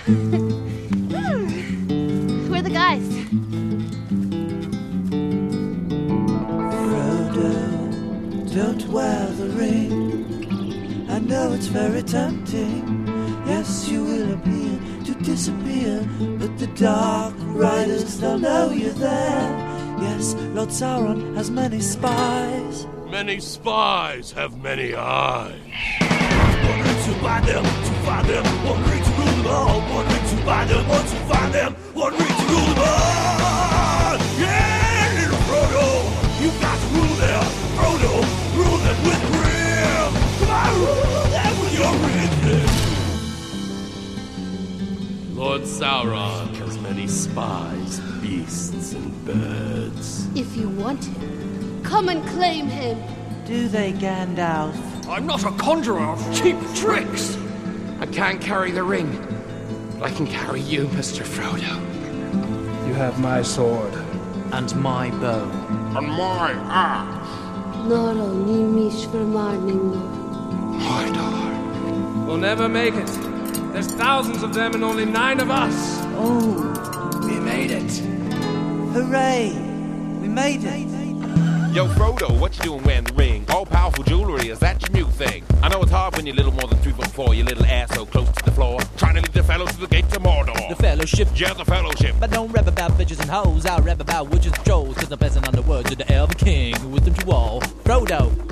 We're the guys. Frodo, don't wear the ring. I know it's very tempting. Yes, you will appear to disappear, but the Dark Riders, they'll know you're there. Yes, Lord Sauron has many spies. Many spies have many eyes. One ring to find them, one ring to rule them all. One ring to find them, one to find them, one ring to rule them all. Yeah, little Frodo, you've got to rule them. Frodo, rule them with ring. Come on, rule them with your ring. Lord Sauron has many spies, beasts, and birds. If you want him, come and claim him. Do they, Gandalf? I'm not a conjurer of cheap tricks. I can't carry the ring, but I can carry you, Mr. Frodo. You have my sword. And my bow. And my axe. Noro ni mish vermarningo. Mordor. We'll never make it. There's thousands of them and only 9 of us. Oh, We made it. hooray! We made it. Yo, Frodo, what you doing wearing the ring? All-powerful jewelry, is that your new thing? I know it's hard when you're little more than 3'4", your little ass so close to the floor. Trying to lead the fellows to the gates of Mordor. The fellowship. Yeah, the fellowship. But don't rap about bitches and hoes. I rap about witches and trolls. Cause I'm passing on the words of the Elven King who wisdom to all. Frodo,